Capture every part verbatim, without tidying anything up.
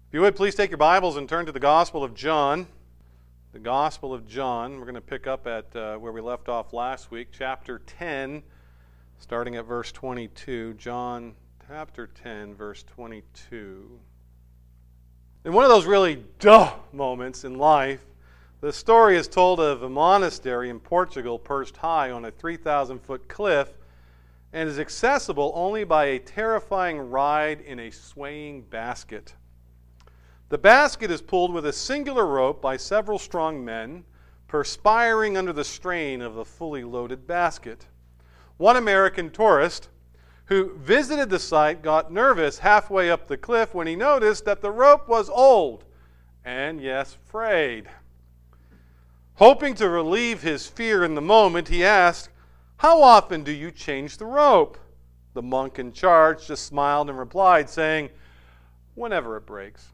If you would, please take your Bibles and turn to the Gospel of John. The Gospel of John. We're going to pick up at uh, where we left off last week, chapter ten, starting at verse twenty-two. John chapter ten, verse twenty-two. In one of those really duh moments in life, the story is told of a monastery in Portugal perched high on a three thousand foot cliff and is accessible only by a terrifying ride in a swaying basket. The basket is pulled with a singular rope by several strong men, perspiring under the strain of the fully loaded basket. One American tourist who visited the site got nervous halfway up the cliff when he noticed that the rope was old and, yes, frayed. Hoping to relieve his fear in the moment, he asked, "How often do you change the rope?" The monk in charge just smiled and replied, saying, "Whenever it breaks."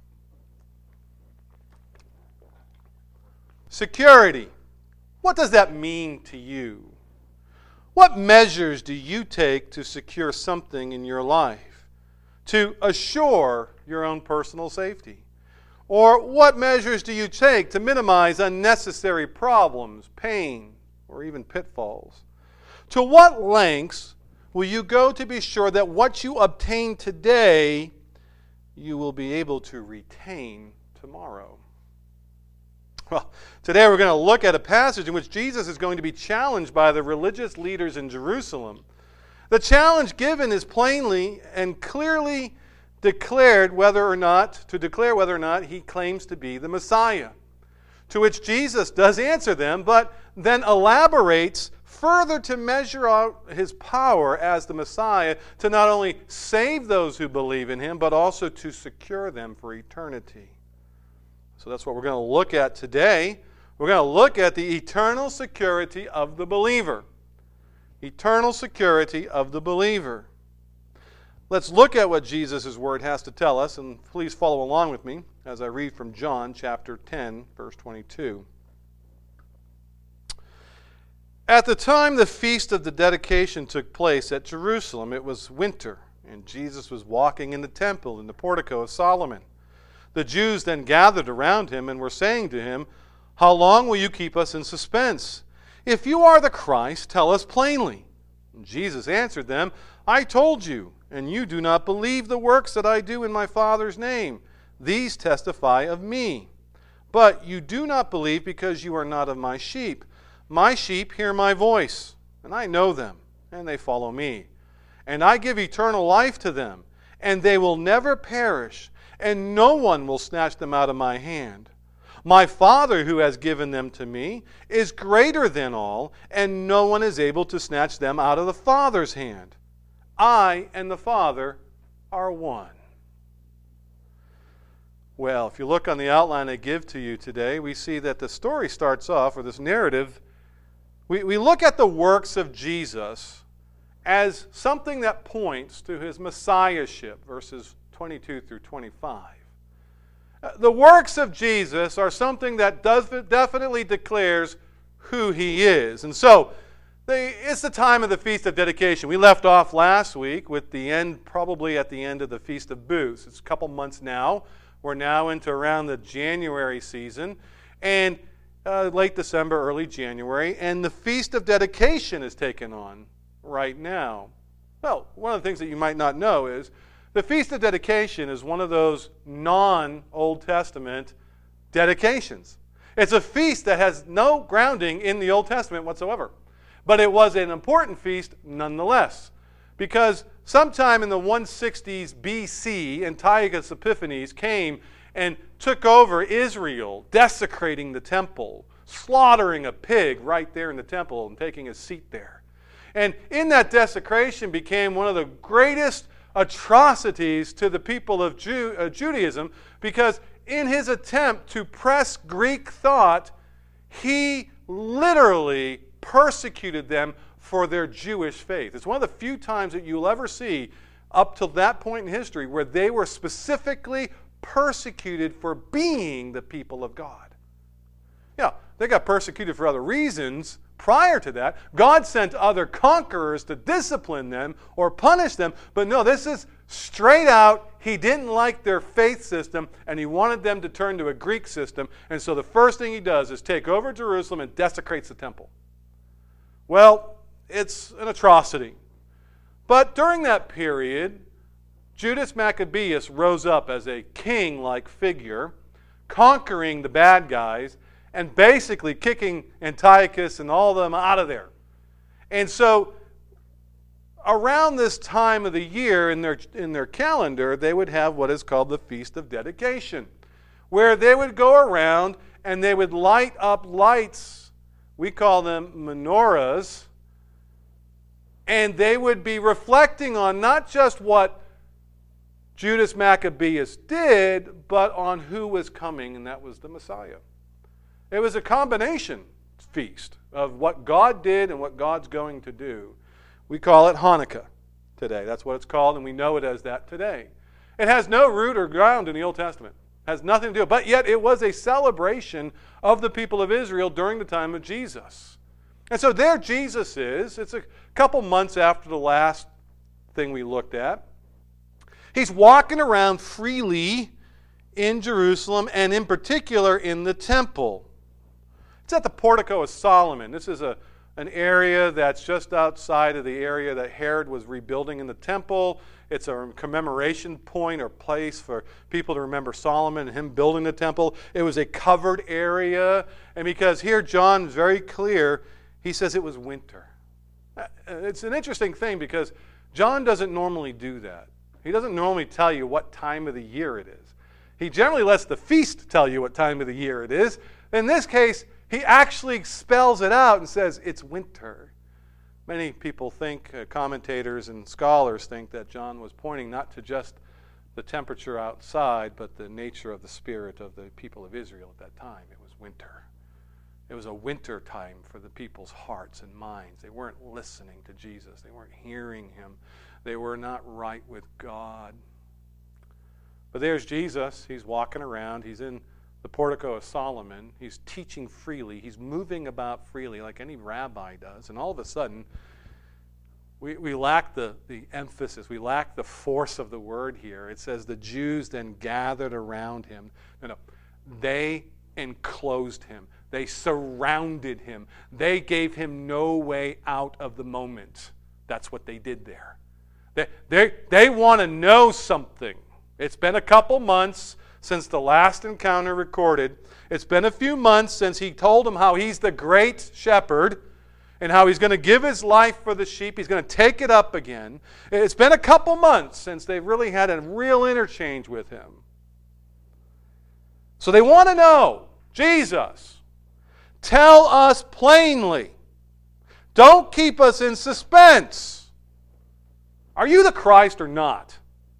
Security. What does that mean to you? What measures do you take to secure something in your life? To assure your own personal safety? Or what measures do you take to minimize unnecessary problems, pain, or even pitfalls? To what lengths will you go to be sure that what you obtain today, you will be able to retain tomorrow? Well, today we're going to look at a passage in which Jesus is going to be challenged by the religious leaders in Jerusalem. The challenge given is plainly and clearly declared whether or not, to declare whether or not he claims to be the Messiah. To which Jesus does answer them, but then elaborates further to measure out his power as the Messiah to not only save those who believe in him, but also to secure them for eternity. So that's what we're going to look at today. We're going to look at the eternal security of the believer. Eternal security of the believer. Let's look at what Jesus' word has to tell us, and please follow along with me as I read from John chapter ten, verse twenty-two. At the time the feast of the dedication took place at Jerusalem, it was winter, and Jesus was walking in the temple in the portico of Solomon. The Jews then gathered around him and were saying to him, "How long will you keep us in suspense? If you are the Christ, tell us plainly." And Jesus answered them, "I told you, and you do not believe the works that I do in my Father's name. These testify of me. But you do not believe because you are not of my sheep. My sheep hear my voice, and I know them, and they follow me. And I give eternal life to them, and they will never perish, and no one will snatch them out of my hand. My Father who has given them to me is greater than all, and no one is able to snatch them out of the Father's hand. I and the Father are one." Well, if you look on the outline I give to you today, we see that the story starts off, or this narrative, we, we look at the works of Jesus as something that points to his messiahship, verses twenty-two through twenty-five. The works of Jesus are something that does definitely declares who he is. And so, they, it's the time of the Feast of Dedication. We left off last week with the end, probably at the end of the Feast of Booths. It's a couple months now. We're now into around the January season, and uh, late December, early January, and the Feast of Dedication is taken on right now. Well, one of the things that you might not know is the Feast of Dedication is one of those non-Old Testament dedications. It's a feast that has no grounding in the Old Testament whatsoever. But it was an important feast nonetheless, because sometime in the one sixties B C, Antiochus Epiphanes came and took over Israel, desecrating the temple, slaughtering a pig right there in the temple and taking a seat there. And in that desecration became one of the greatest atrocities to the people of Jew, uh, Judaism, because in his attempt to press Greek thought, he literally persecuted them for their Jewish faith. It's one of the few times that you'll ever see up to that point in history where they were specifically persecuted for being the people of God. Yeah, they got persecuted for other reasons prior to that. God sent other conquerors to discipline them or punish them, but no, this is Straight out, he didn't like their faith system, and he wanted them to turn to a Greek system. And so the first thing he does is take over Jerusalem and desecrates the temple. Well, it's an atrocity. But during that period, Judas Maccabeus rose up as a king-like figure, conquering the bad guys and basically kicking Antiochus and all of them out of there. And so around this time of the year in their, in their calendar, they would have what is called the Feast of Dedication, where they would go around and they would light up lights. We call them menorahs. And they would be reflecting on not just what Judas Maccabeus did, but on who was coming, and that was the Messiah. It was a combination feast of what God did and what God's going to do. We call it Hanukkah today. That's what it's called, and we know it as that today. It has no root or ground in the Old Testament. It has nothing to do with it. But yet it was a celebration of the people of Israel during the time of Jesus. And so there Jesus is. It's a couple months after the last thing we looked at. He's walking around freely in Jerusalem, and in particular in the temple. It's at the Portico of Solomon. This is a, an area that's just outside of the area that Herod was rebuilding in the temple. It's a commemoration point or place for people to remember Solomon and him building the temple. It was a covered area. And because here John is very clear, he says it was winter. It's an interesting thing because John doesn't normally do that. He doesn't normally tell you what time of the year it is. He generally lets the feast tell you what time of the year it is. In this case, he actually spells it out and says it's winter. Many people think, uh, commentators and scholars think that John was pointing not to just the temperature outside, but the nature of the spirit of the people of Israel at that time. It was winter. It was a winter time for the people's hearts and minds. They weren't listening to Jesus. They weren't hearing him. They were not right with God. But there's Jesus. He's walking around. He's in the Portico of Solomon. He's teaching freely. He's moving about freely like any rabbi does. And all of a sudden, we, we lack the, the emphasis. We lack the force of the word here. It says the Jews then gathered around him. No, no. They enclosed him. They surrounded him. They gave him no way out of the moment. That's what they did there. They, they, they want to know something. It's been a couple months since the last encounter recorded. It's been a few months since he told them how he's the great shepherd and how he's going to give his life for the sheep. He's going to take it up again. It's been a couple months since they've really had a real interchange with him. So they want to know, Jesus, tell us plainly. Don't keep us in suspense. Are you the Christ or not?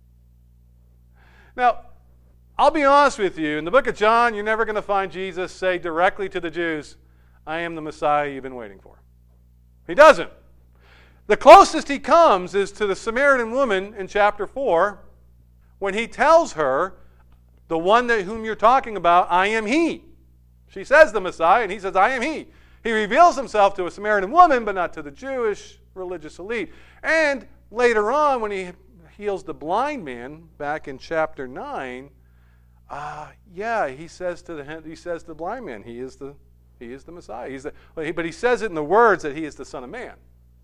Now, I'll be honest with you. In the book of John, you're never going to find Jesus say directly to the Jews, I am the Messiah you've been waiting for. He doesn't. The closest he comes is to the Samaritan woman in chapter four when he tells her, the one that whom you're talking about, I am he. She says the Messiah, and he says, I am he. He reveals himself to a Samaritan woman, but not to the Jewish religious elite. And later on, when he heals the blind man, back in chapter nine, uh, yeah, he says to the he says to the blind man, he is the he is the Messiah. He's the, but he says it in the words that he is the Son of Man.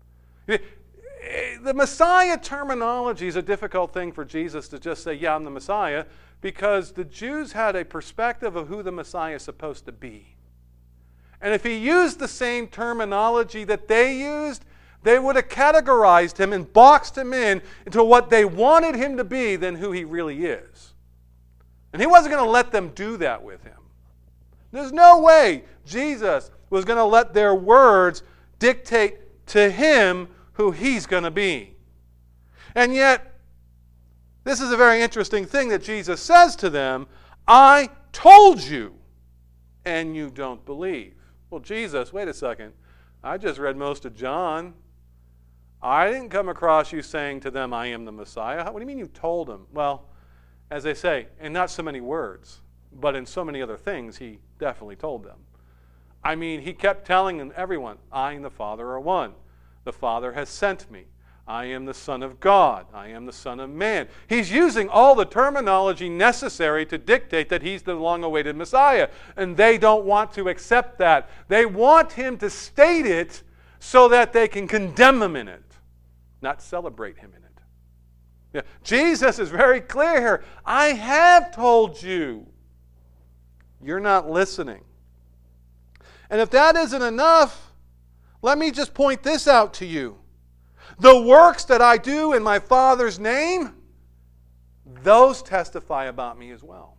The Messiah terminology is a difficult thing for Jesus to just say, yeah, I'm the Messiah, because the Jews had a perspective of who the Messiah is supposed to be. And if he used the same terminology that they used, they would have categorized him and boxed him in into what they wanted him to be than who he really is. And he wasn't going to let them do that with him. There's no way Jesus was going to let their words dictate to him who he's going to be. And yet, this is a very interesting thing that Jesus says to them, I told you, and you don't believe. Well, Jesus, wait a second. I just read most of John. I didn't come across you saying to them, I am the Messiah. What do you mean you told them? Well, as they say, in not so many words, but in so many other things, he definitely told them. I mean, he kept telling everyone, I and the Father are one. The Father has sent me. I am the Son of God. I am the Son of Man. He's using all the terminology necessary to dictate that he's the long-awaited Messiah. And they don't want to accept that. They want him to state it so that they can condemn him in it, not celebrate him in it. Yeah. Jesus is very clear here. I have told you. You're not listening. And if that isn't enough, let me just point this out to you. The works that I do in my Father's name, those testify about me as well.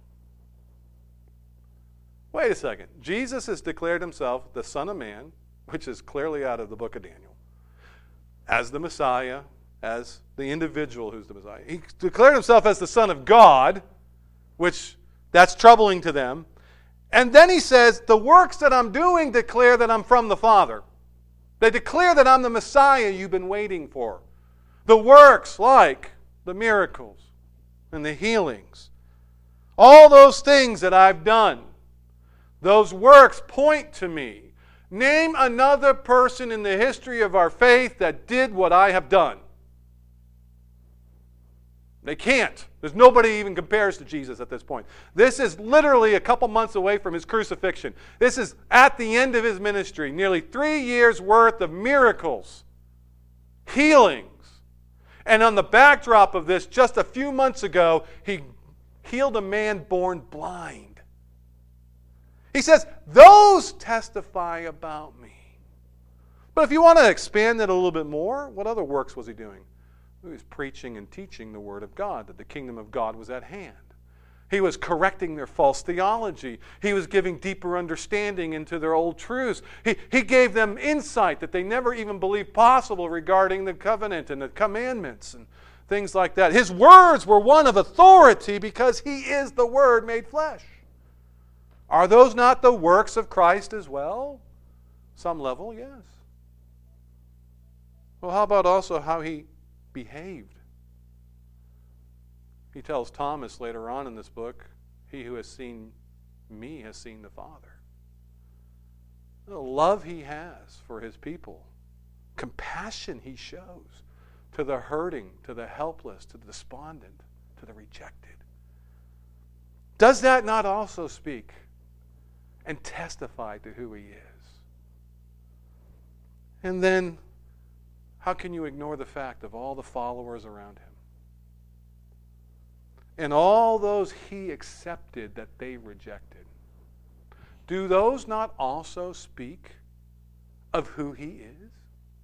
Wait a second. Jesus has declared himself the Son of Man, which is clearly out of the book of Daniel, as the Messiah, as the individual who's the Messiah. He declared himself as the Son of God, which that's troubling to them. And then he says, the works that I'm doing declare that I'm from the Father. They declare that I'm the Messiah you've been waiting for. The works like the miracles and the healings, all those things that I've done, those works point to me. Name another person in the history of our faith that did what I have done. They can't. There's nobody even compares to Jesus at this point. This is literally a couple months away from his crucifixion. This is at the end of his ministry. Nearly three years' worth of miracles, healings. And on the backdrop of this, just a few months ago, he healed a man born blind. He says, those testify about me. But if you want to expand it a little bit more, what other works was he doing? He was preaching and teaching the Word of God, that the kingdom of God was at hand. He was correcting their false theology. He was giving deeper understanding into their old truths. He, he gave them insight that they never even believed possible regarding the covenant and the commandments and things like that. His words were one of authority because he is the Word made flesh. Are those not the works of Christ as well? Some level, yes. Well, how about also how he behaved? He tells Thomas later on in this book, he who has seen me has seen the Father. The love he has for his people, compassion he shows to the hurting, to the helpless, to the despondent, to the rejected. Does that not also speak and testify to who he is? And then, how can you ignore the fact of all the followers around him? And all those he accepted that they rejected. Do those not also speak of who he is?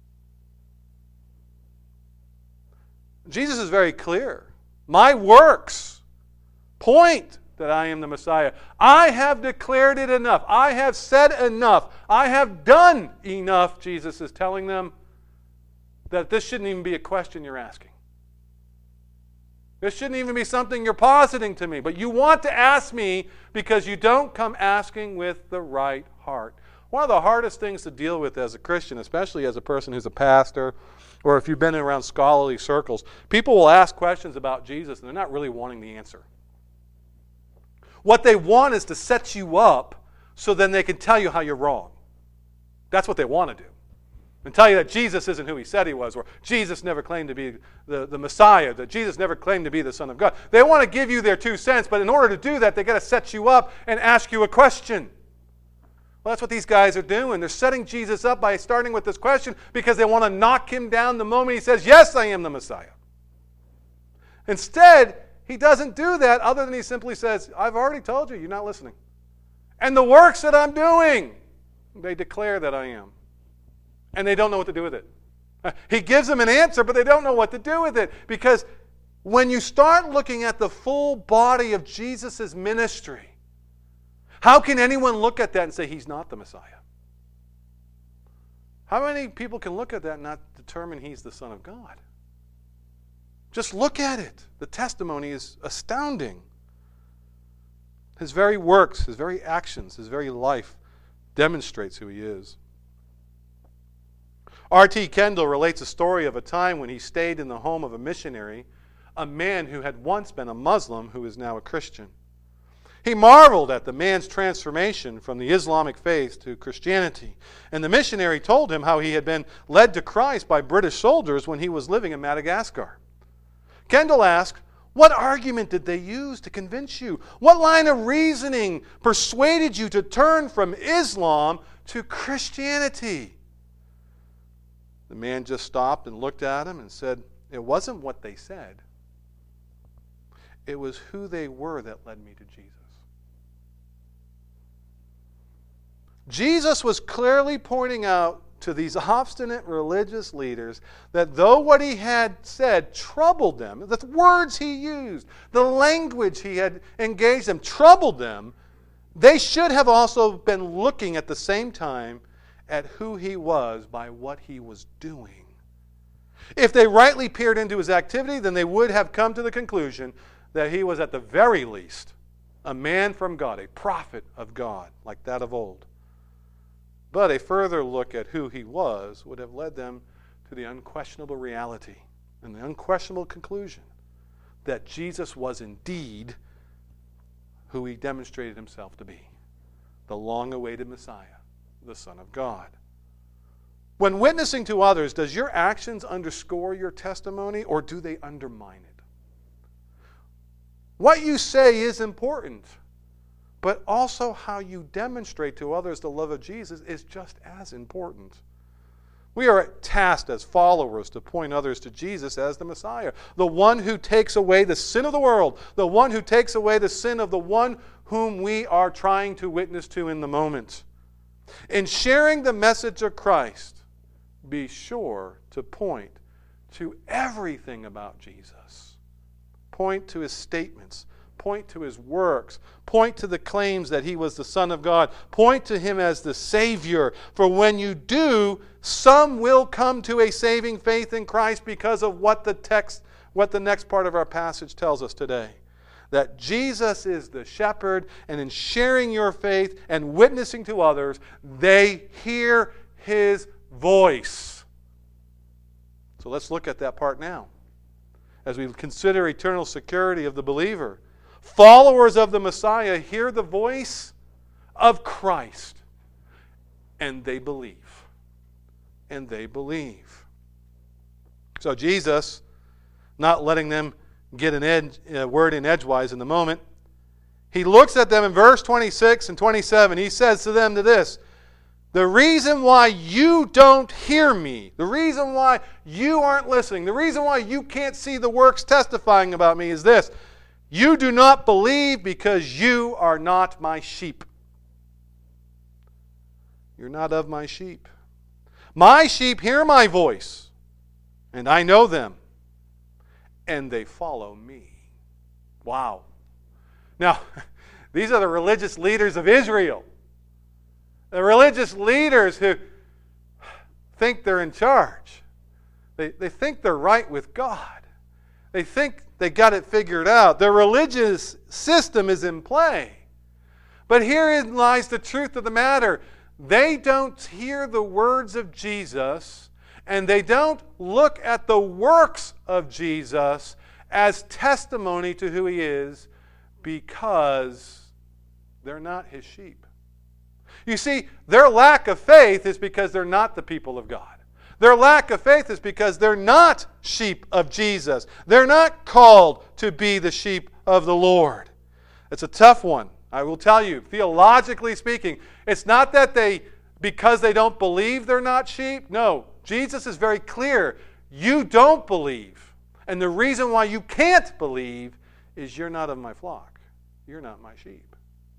Jesus is very clear. My works point that I am the Messiah. I have declared it enough. I have said enough. I have done enough, Jesus is telling them, that this shouldn't even be a question you're asking. This shouldn't even be something you're positing to me. But you want to ask me because you don't come asking with the right heart. One of the hardest things to deal with as a Christian, especially as a person who's a pastor, or if you've been around scholarly circles, people will ask questions about Jesus and they're not really wanting the answer. What they want is to set you up so then they can tell you how you're wrong. That's what they want to do. And tell you that Jesus isn't who he said he was, or Jesus never claimed to be the, the Messiah, that Jesus never claimed to be the Son of God. They want to give you their two cents, but in order to do that, they've got to set you up and ask you a question. Well, that's what these guys are doing. They're setting Jesus up by starting with this question because they want to knock him down the moment he says, yes, I am the Messiah. Instead, he doesn't do that other than he simply says, I've already told you, you're not listening. And the works that I'm doing, they declare that I am. And they don't know what to do with it. He gives them an answer, but they don't know what to do with it. Because when you start looking at the full body of Jesus' ministry, how can anyone look at that and say he's not the Messiah? How many people can look at that and not determine he's the Son of God? Just look at it. The testimony is astounding. His very works, his very actions, his very life demonstrates who he is. R T Kendall relates a story of a time when he stayed in the home of a missionary, a man who had once been a Muslim who is now a Christian. He marveled at the man's transformation from the Islamic faith to Christianity. And the missionary told him how he had been led to Christ by British soldiers when he was living in Madagascar. Kendall asked, what argument did they use to convince you? What line of reasoning persuaded you to turn from Islam to Christianity? The man just stopped and looked at him and said, it wasn't what they said. It was who they were that led me to Jesus. Jesus was clearly pointing out to these obstinate religious leaders that though what he had said troubled them, the words he used, the language he had engaged them troubled them, they should have also been looking at the same time at who he was by what he was doing. If they rightly peered into his activity, then they would have come to the conclusion that he was at the very least a man from God, a prophet of God, like that of old. But a further look at who he was would have led them to the unquestionable reality and the unquestionable conclusion that Jesus was indeed who he demonstrated himself to be, the long-awaited Messiah, the Son of God. When witnessing to others, does your actions underscore your testimony or do they undermine it? What you say is important, but also how you demonstrate to others the love of Jesus is just as important. We are tasked as followers to point others to Jesus as the Messiah, the one who takes away the sin of the world, the one who takes away the sin of the one whom we are trying to witness to in the moment. In sharing the message of Christ, be sure to point to everything about Jesus. Point to his statements. Point to his works. Point to the claims that he was the Son of God. Point to him as the Savior. For when you do, some will come to a saving faith in Christ because of what the text, what the next part of our passage tells us today. That Jesus is the shepherd, and in sharing your faith and witnessing to others, they hear his voice. So let's look at that part now. As we consider eternal security of the believer, followers of the Messiah hear the voice of Christ, and they believe. And they believe. So Jesus, not letting them get an edge, a word in edgewise in the moment, he looks at them in verse twenty-six and twenty-seven. He says to them to this, the reason why you don't hear me, the reason why you aren't listening, the reason why you can't see the works testifying about me is this. You do not believe because you are not my sheep. You're not of my sheep. My sheep hear my voice, and I know them, and they follow me. Wow. Now, these are the religious leaders of Israel. The religious leaders who think they're in charge. They, they think they're right with God. They think they got it figured out. Their religious system is in play. But herein lies the truth of the matter. They don't hear the words of Jesus, and they don't look at the works of Jesus as testimony to who he is, because they're not his sheep. You see, their lack of faith is because they're not the people of God. Their lack of faith is because they're not sheep of Jesus. They're not called to be the sheep of the Lord. It's a tough one. I will tell you, theologically speaking, it's not that they, because they don't believe they're not sheep. No, Jesus is very clear. You don't believe. And the reason why you can't believe is you're not of my flock. You're not my sheep.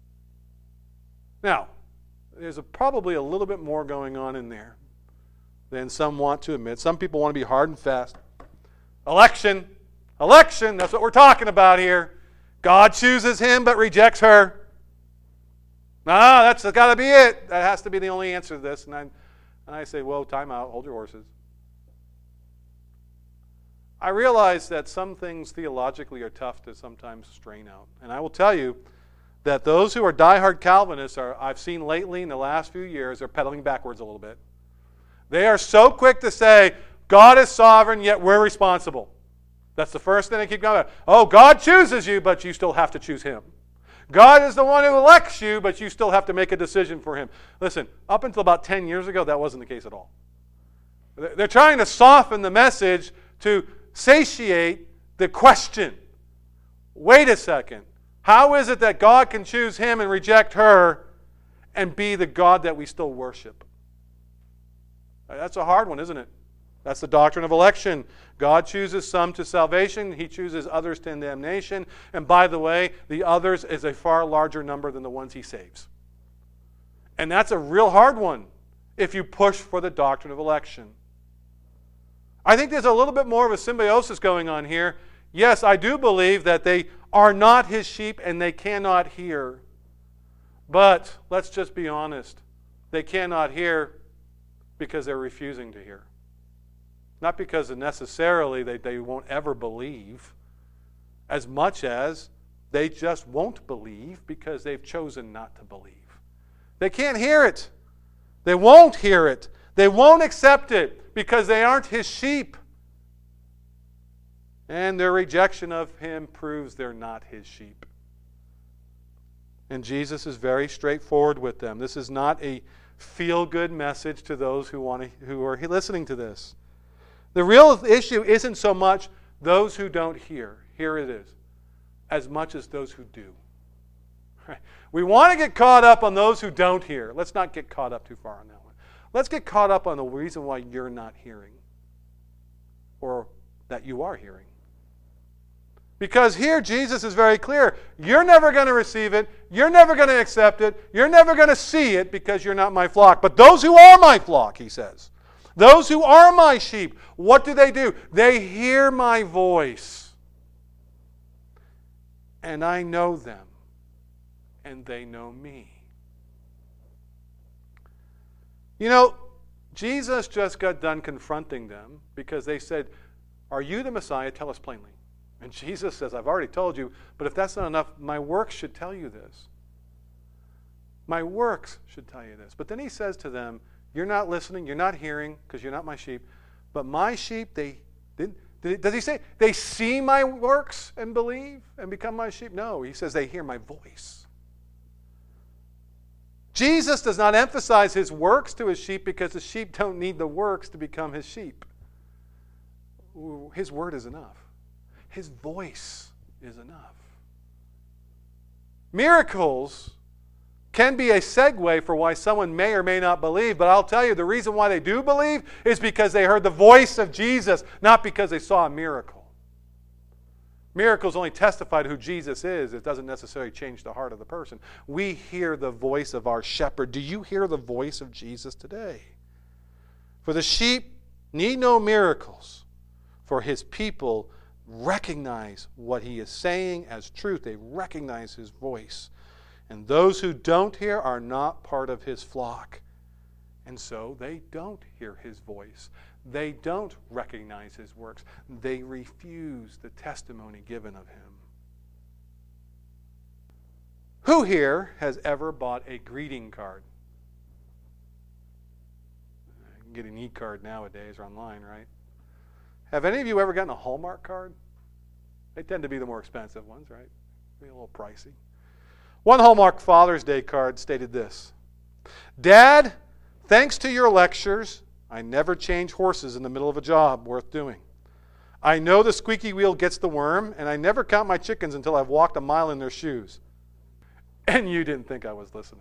Now, there's a, probably a little bit more going on in there than some want to admit. Some people want to be hard and fast. Election. Election, that's what we're talking about here. God chooses him but rejects her. Ah, that's got to be it. That has to be the only answer to this. And I, and I say, whoa, time out. Hold your horses. I realize that some things theologically are tough to sometimes strain out. And I will tell you that those who are diehard Calvinists are, I've seen lately in the last few years, are pedaling backwards a little bit. They are so quick to say, God is sovereign, yet we're responsible. That's the first thing they keep going about. Oh, God chooses you, but you still have to choose him. God is the one who elects you, but you still have to make a decision for him. Listen, up until about ten years ago, that wasn't the case at all. They're trying to soften the message to satiate the question. Wait a second. How is it that God can choose him and reject her and be the God that we still worship? That's a hard one, isn't it? That's the doctrine of election. God chooses some to salvation. He chooses others to damnation. And by the way, the others is a far larger number than the ones he saves. And that's a real hard one if you push for the doctrine of election. I think there's a little bit more of a symbiosis going on here. Yes, I do believe that they are not his sheep and they cannot hear. But let's just be honest. They cannot hear because they're refusing to hear. Not because necessarily they, they won't ever believe, as much as they just won't believe because they've chosen not to believe. They can't hear it. They won't hear it. They won't accept it because they aren't his sheep. And their rejection of him proves they're not his sheep. And Jesus is very straightforward with them. This is not a feel-good message to those who want to, who are listening to this. The real issue isn't so much those who don't hear. Here it is. As much as those who do. Right? We want to get caught up on those who don't hear. Let's not get caught up too far on that one. Let's get caught up on the reason why you're not hearing. Or that you are hearing. Because here Jesus is very clear. You're never going to receive it. You're never going to accept it. You're never going to see it because you're not my flock. But those who are my flock, he says. Those who are my sheep, what do they do? They hear my voice. And I know them. And they know me. You know, Jesus just got done confronting them because they said, "Are you the Messiah? Tell us plainly." And Jesus says, "I've already told you, but if that's not enough, my works should tell you this. My works should tell you this." But then he says to them, you're not listening, you're not hearing, because you're not my sheep. But my sheep, they, did, did, does he say, they see my works and believe and become my sheep? No, he says they hear my voice. Jesus does not emphasize his works to his sheep because the sheep don't need the works to become his sheep. His word is enough. His voice is enough. Miracles can be a segue for why someone may or may not believe, but I'll tell you the reason why they do believe is because they heard the voice of Jesus, not because they saw a miracle. Miracles only testify to who Jesus is. It doesn't necessarily change the heart of the person. We hear the voice of our shepherd. Do you hear the voice of Jesus today? For the sheep need no miracles, for his people recognize what he is saying as truth. They recognize his voice. And those who don't hear are not part of his flock. And so they don't hear his voice. They don't recognize his works. They refuse the testimony given of him. Who here has ever bought a greeting card? You can get an e-card nowadays or online, right? Have any of you ever gotten a Hallmark card? They tend to be the more expensive ones, right? Be a little pricey. One Hallmark Father's Day card stated this: "Dad, thanks to your lectures, I never change horses in the middle of a job worth doing. I know the squeaky wheel gets the worm, and I never count my chickens until I've walked a mile in their shoes." And you didn't think I was listening.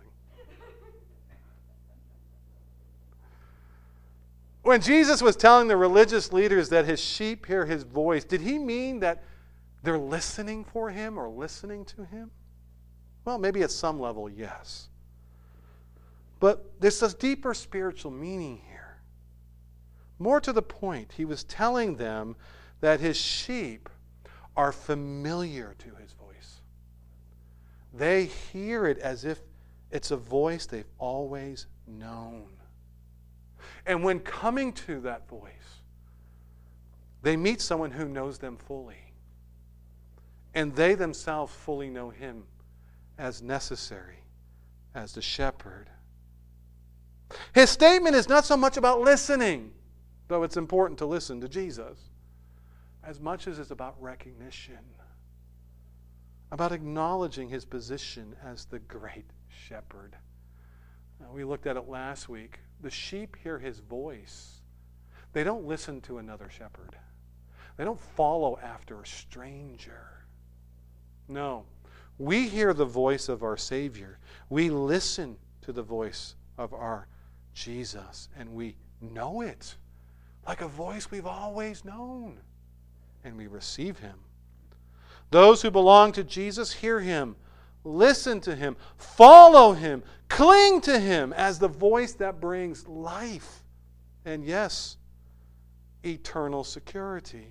When Jesus was telling the religious leaders that his sheep hear his voice, did he mean that they're listening for him or listening to him? Well, maybe at some level, yes. But there's a deeper spiritual meaning here. More to the point, he was telling them that his sheep are familiar to his voice. They hear it as if it's a voice they've always known. And when coming to that voice, they meet someone who knows them fully. And they themselves fully know him as necessary as the shepherd. His statement is not so much about listening, though it's important to listen to Jesus, as much as it's about recognition. about acknowledging his position as the great shepherd. Uh, we looked at it last week. The sheep hear his voice. They don't listen to another shepherd. They don't follow after a stranger. No. We hear the voice of our Savior. We listen to the voice of our Jesus, and we know it like a voice we've always known, and we receive him. Those who belong to Jesus hear him, listen to him, follow him, cling to him as the voice that brings life and, yes, eternal security.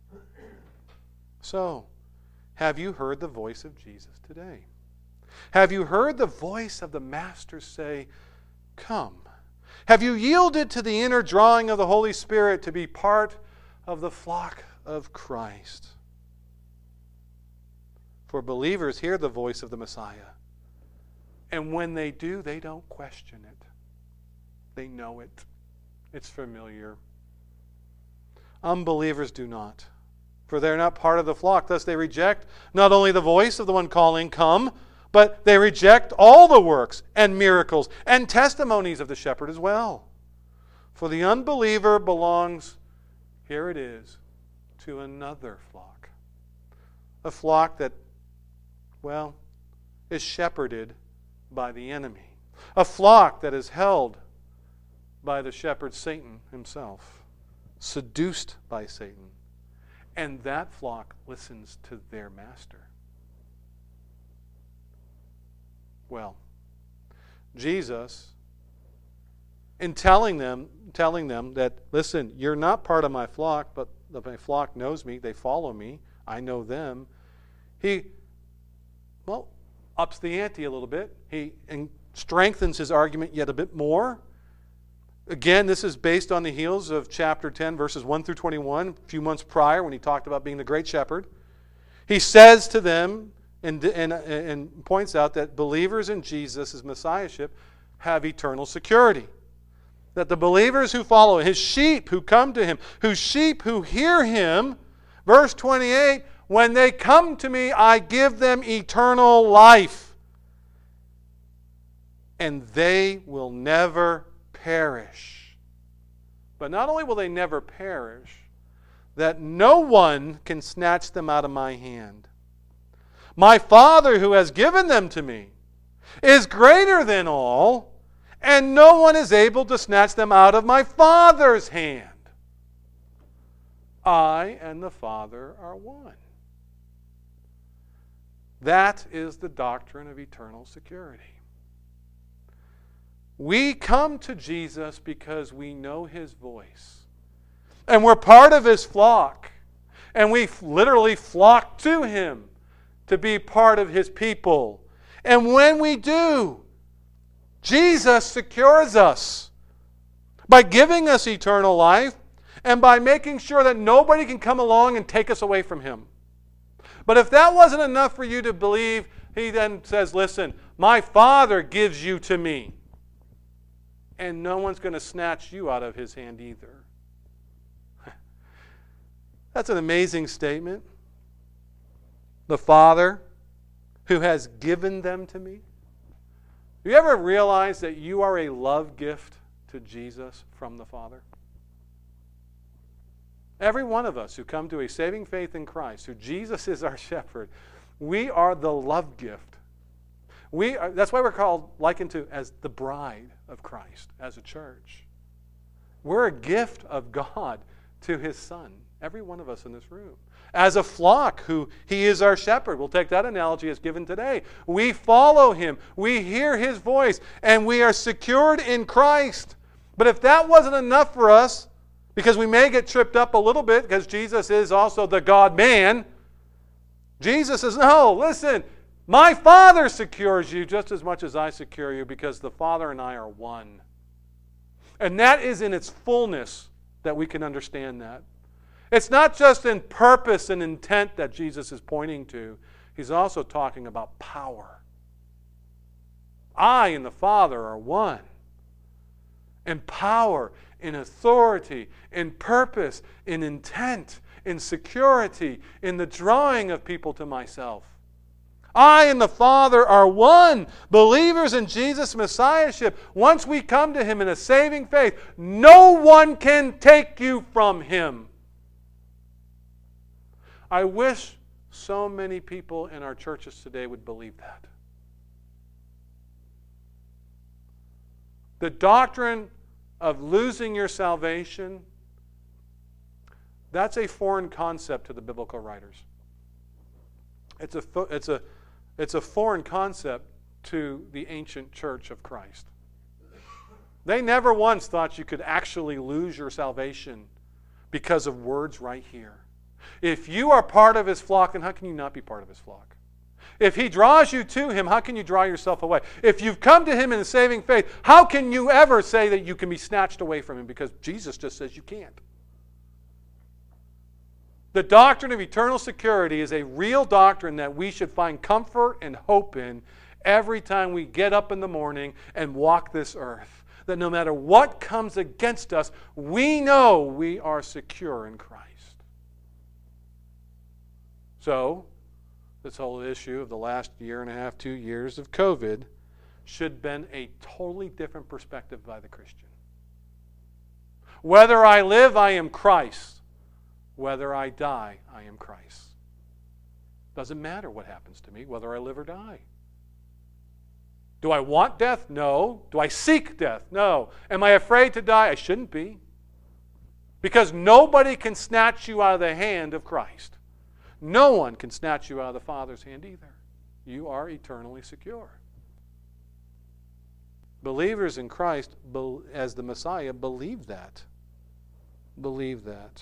So, have you heard the voice of Jesus today? Have you heard the voice of the Master say, "Come"? Have you yielded to the inner drawing of the Holy Spirit to be part of the flock of Christ? For believers hear the voice of the Messiah. And when they do, they don't question it. They know it. It's familiar. Unbelievers do not, for they're not part of the flock. Thus they reject not only the voice of the one calling, "Come," but they reject all the works and miracles and testimonies of the shepherd as well. For the unbeliever belongs, here it is, to another flock. A flock that, well, is shepherded by the enemy. A flock that is held by the shepherd Satan himself, seduced by Satan. And that flock listens to their master. Well, Jesus, in telling them, telling them that, listen, you're not part of my flock, but my flock knows me, they follow me, I know them, he, well, ups the ante a little bit. He and strengthens his argument yet a bit more. Again, this is based on the heels of chapter ten, verses one through twenty-one, a few months prior when he talked about being the great shepherd. He says to them and, and, and points out that believers in Jesus' messiahship have eternal security. That the believers who follow, his sheep who come to him, whose sheep who hear him, verse twenty-eight, when they come to me, I give them eternal life, and they will never perish. But not only will they never perish, that no one can snatch them out of my hand. My Father who has given them to me is greater than all, and no one is able to snatch them out of my Father's hand. I and the Father are one. That is the doctrine of eternal security. We come to Jesus because we know his voice. And we're part of his flock. And we literally flock to him to be part of his people. And when we do, Jesus secures us by giving us eternal life and by making sure that nobody can come along and take us away from him. But if that wasn't enough for you to believe, he then says, listen, my Father gives you to me. And no one's going to snatch you out of his hand either. That's an amazing statement. The Father who has given them to me. Do you ever realize that you are a love gift to Jesus from the Father? Every one of us who come to a saving faith in Christ, who Jesus is our shepherd, we are the love gift. We are, that's why we're called, likened to, as the bride of Christ, as a church. We're a gift of God to his Son, every one of us in this room. As a flock, who he is our shepherd. We'll take that analogy as given today. We follow him. We hear his voice, and we are secured in Christ. But if that wasn't enough for us, because we may get tripped up a little bit, because Jesus is also the God-man, Jesus says, no, listen, my Father secures you just as much as I secure you, because the Father and I are one. And that is in its fullness that we can understand that. It's not just in purpose and intent that Jesus is pointing to. He's also talking about power. I and the Father are one. In power, in authority, in purpose, in intent, in security, in the drawing of people to myself. I and the Father are one. Believers in Jesus' Messiahship, once we come to Him in a saving faith, no one can take you from Him. I wish so many people in our churches today would believe that. The doctrine of losing your salvation, that's a foreign concept to the biblical writers. It's a, it's a, it's a foreign concept to the ancient church of Christ. They never once thought you could actually lose your salvation because of words right here. If you are part of His flock, then how can you not be part of His flock? If He draws you to Him, how can you draw yourself away? If you've come to Him in a saving faith, how can you ever say that you can be snatched away from Him? Because Jesus just says you can't. The doctrine of eternal security is a real doctrine that we should find comfort and hope in every time we get up in the morning and walk this earth. That no matter what comes against us, we know we are secure in Christ. So, this whole issue of the last year and a half, two years of COVID should have been a totally different perspective by the Christian. Whether I live, I am Christ. Whether I die, I am Christ. Doesn't matter what happens to me, whether I live or die. Do I want death? No. Do I seek death? No. Am I afraid to die? I shouldn't be. Because nobody can snatch you out of the hand of Christ. No one can snatch you out of the Father's hand either. You are eternally secure. Believers in Christ, as the Messiah, believe that. Believe that.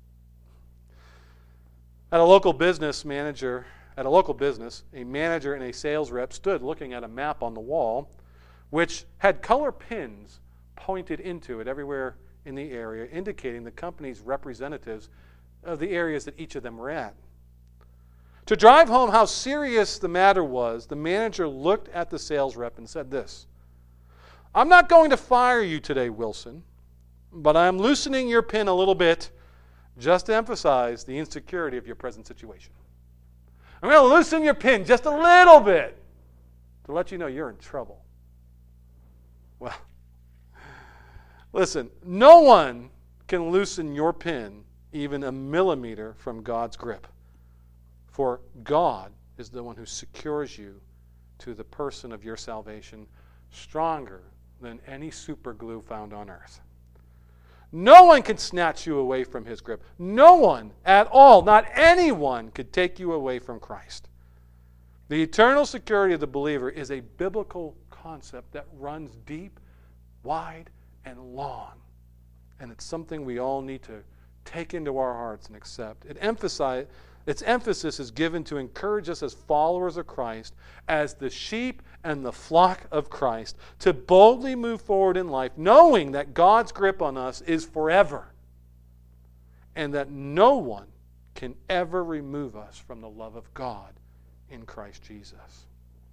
At a local business manager, at a local business, a manager and a sales rep stood looking at a map on the wall, which had color pins pointed into it everywhere in the area, indicating the company's representatives of the areas that each of them were at. To drive home how serious the matter was, the manager looked at the sales rep and said this: "I'm not going to fire you today, Wilson, but I'm loosening your pin a little bit just to emphasize the insecurity of your present situation. I'm going to loosen your pin just a little bit to let you know you're in trouble." Well, listen, no one can loosen your pin even a millimeter from God's grip. For God is the one who secures you to the person of your salvation stronger than any super glue found on earth. No one can snatch you away from His grip. No one at all, not anyone, could take you away from Christ. The eternal security of the believer is a biblical concept that runs deep, wide, and long. And it's something we all need to take into our hearts and accept. It emphasize, its emphasis is given to encourage us as followers of Christ, as the sheep and the flock of Christ, to boldly move forward in life, knowing that God's grip on us is forever, and that no one can ever remove us from the love of God in Christ Jesus.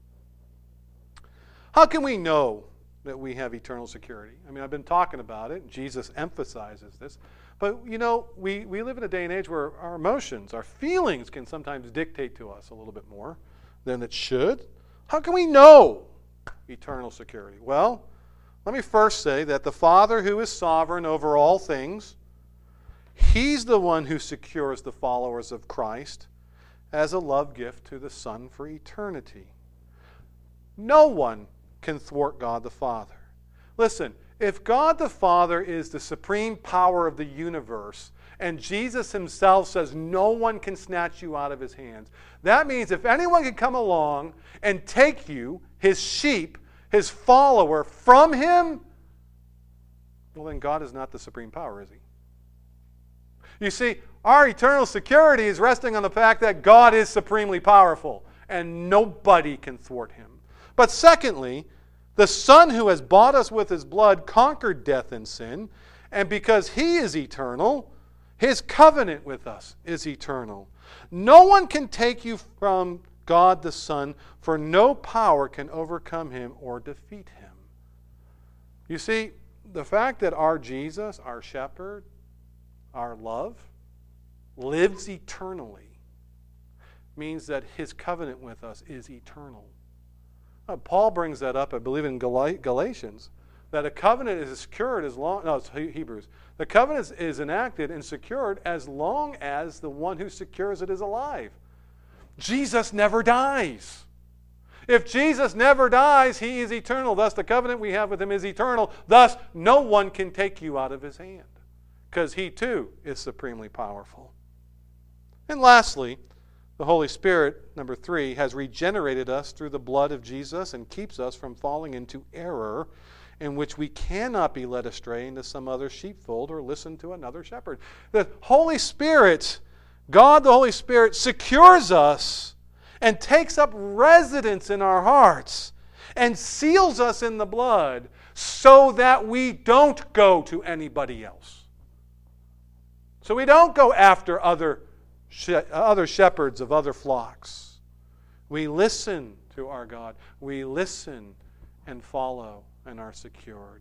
How can we know that we have eternal security? I mean, I've been talking about it. Jesus emphasizes this. But, you know, we, we live in a day and age where our emotions, our feelings can sometimes dictate to us a little bit more than it should. How can we know eternal security? Well, let me first say that the Father, who is sovereign over all things, He's the one who secures the followers of Christ as a love gift to the Son for eternity. No one can thwart God the Father. Listen, if God the Father is the supreme power of the universe, and Jesus Himself says no one can snatch you out of His hands, that means if anyone can come along and take you, His sheep, His follower, from Him, well then God is not the supreme power, is He? You see, our eternal security is resting on the fact that God is supremely powerful, and nobody can thwart Him. But secondly, the Son who has bought us with His blood conquered death and sin, and because He is eternal, His covenant with us is eternal. No one can take you from God the Son, for no power can overcome Him or defeat Him. You see, the fact that our Jesus, our shepherd, our love, lives eternally means that his covenant with us is eternal. Uh, Paul brings that up, I believe, in Gal- Galatians, that a covenant is secured as long, no, it's Hebrews. The covenant is enacted and secured as long as the one who secures it is alive. Jesus never dies. If Jesus never dies, he is eternal. Thus, the covenant we have with him is eternal. Thus, no one can take you out of his hand, because he too is supremely powerful. And lastly, the Holy Spirit, number three, has regenerated us through the blood of Jesus and keeps us from falling into error in which we cannot be led astray into some other sheepfold or listen to another shepherd. The Holy Spirit, God the Holy Spirit, secures us and takes up residence in our hearts and seals us in the blood so that we don't go to anybody else. So we don't go after other other shepherds of other flocks. We listen to our God. We listen and follow and are secured.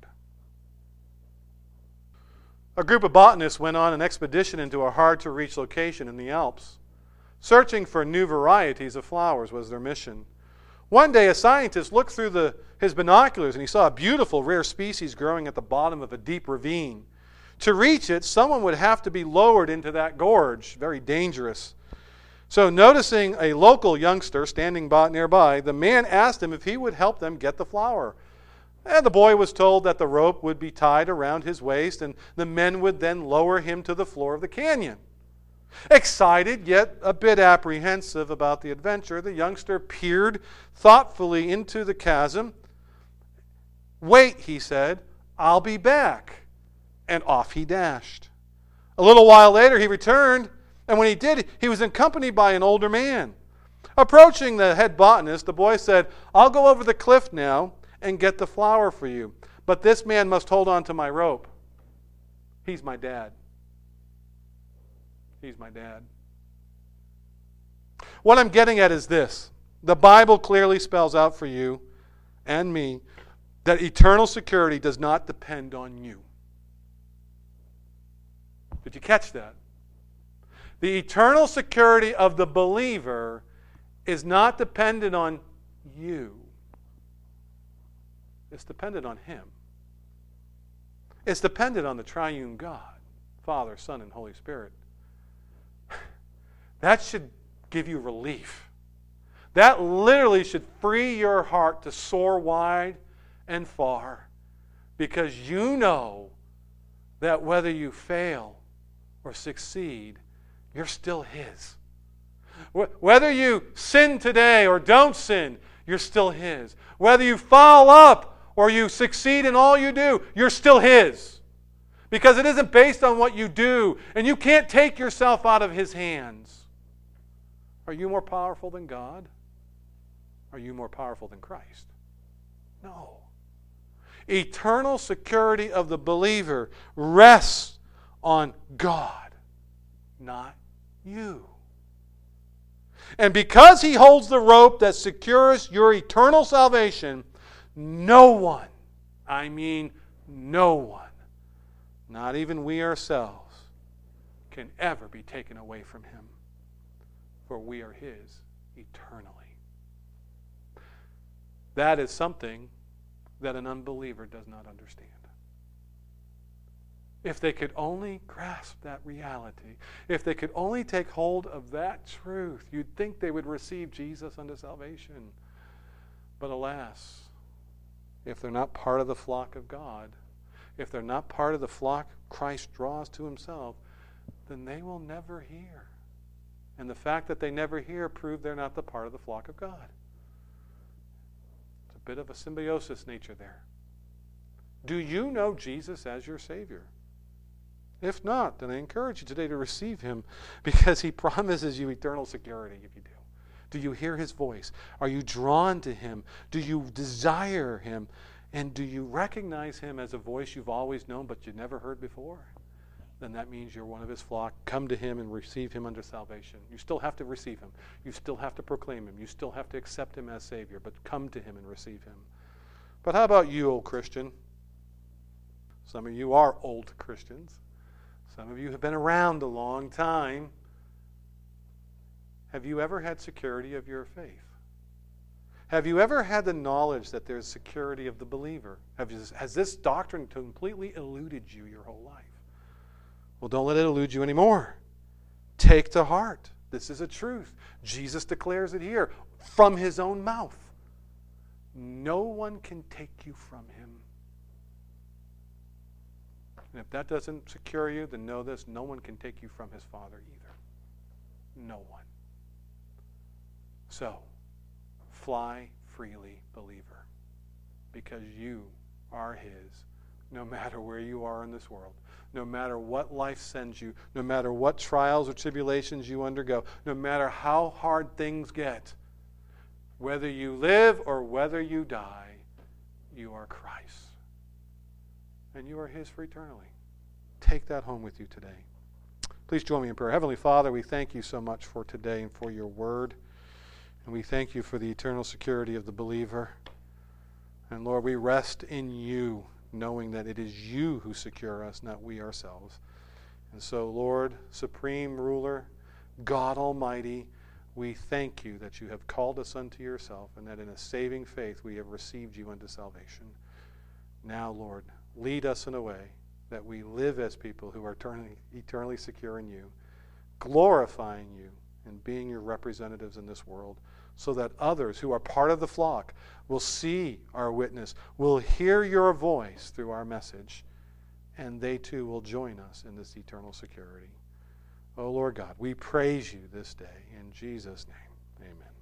A group of botanists went on an expedition into a hard-to-reach location in the Alps. Searching for new varieties of flowers was their mission. One day a scientist looked through the, his binoculars and he saw a beautiful rare species growing at the bottom of a deep ravine. To reach it, someone would have to be lowered into that gorge. Very dangerous. So noticing a local youngster standing by nearby, the man asked him if he would help them get the flower. And the boy was told that the rope would be tied around his waist and the men would then lower him to the floor of the canyon. Excited, yet a bit apprehensive about the adventure, the youngster peered thoughtfully into the chasm. "Wait," he said, "I'll be back." And off he dashed. A little while later he returned, and when he did, he was accompanied by an older man. Approaching the head botanist, the boy said, "I'll go over the cliff now and get the flower for you, but this man must hold on to my rope. He's my dad. He's my dad." What I'm getting at is this. The Bible clearly spells out for you and me that eternal security does not depend on you. Did you catch that? The eternal security of the believer is not dependent on you. It's dependent on him. It's dependent on the triune God, Father, Son, and Holy Spirit. That should give you relief. That literally should free your heart to soar wide and far, because you know that whether you fail or succeed, you're still his. Whether you sin today or don't sin, you're still his. Whether you foul up or you succeed in all you do, you're still his. Because it isn't based on what you do, and you can't take yourself out of his hands. Are you more powerful than God? Are you more powerful than Christ? No. Eternal security of the believer rests on God, not you. And because he holds the rope that secures your eternal salvation, no one, I mean no one, not even we ourselves, can ever be taken away from him, for we are his eternally. That is something that an unbeliever does not understand. If they could only grasp that reality, if they could only take hold of that truth, you'd think they would receive Jesus unto salvation. But alas, if they're not part of the flock of God, if they're not part of the flock Christ draws to himself, then they will never hear. And the fact that they never hear proves they're not the part of the flock of God. It's a bit of a symbiosis nature there. Do you know Jesus as your Savior? If not, then I encourage you today to receive him, because he promises you eternal security if you do. Do you hear his voice? Are you drawn to him? Do you desire him? And do you recognize him as a voice you've always known but you never heard before? Then that means you're one of his flock. Come to him and receive him under salvation. You still have to receive him. You still have to proclaim him. You still have to accept him as Savior, but come to him and receive him. But how about you, old Christian? Some of you are old Christians. Some of you have been around a long time. Have you ever had security of your faith? Have you ever had the knowledge that there's security of the believer? Have you, has this doctrine completely eluded you your whole life? Well, don't let it elude you anymore. Take to heart. This is a truth. Jesus declares it here from his own mouth. No one can take you from him. And if that doesn't secure you, then know this, no one can take you from his Father either. No one. So, fly freely, believer, because you are his, no matter where you are in this world, no matter what life sends you, no matter what trials or tribulations you undergo, no matter how hard things get, whether you live or whether you die, you are Christ. And you are his for eternally. Take that home with you today. Please join me in prayer. Heavenly Father, we thank you so much for today and for your word. And we thank you for the eternal security of the believer. And Lord, we rest in you, knowing that it is you who secure us, not we ourselves. And so, Lord, supreme ruler, God Almighty, we thank you that you have called us unto yourself and that in a saving faith we have received you unto salvation. Now, Lord, lead us in a way that we live as people who are eternally, eternally secure in you, glorifying you and being your representatives in this world, so that others who are part of the flock will see our witness, will hear your voice through our message, and they too will join us in this eternal security. Oh, Lord God, we praise you this day. In Jesus' name, amen.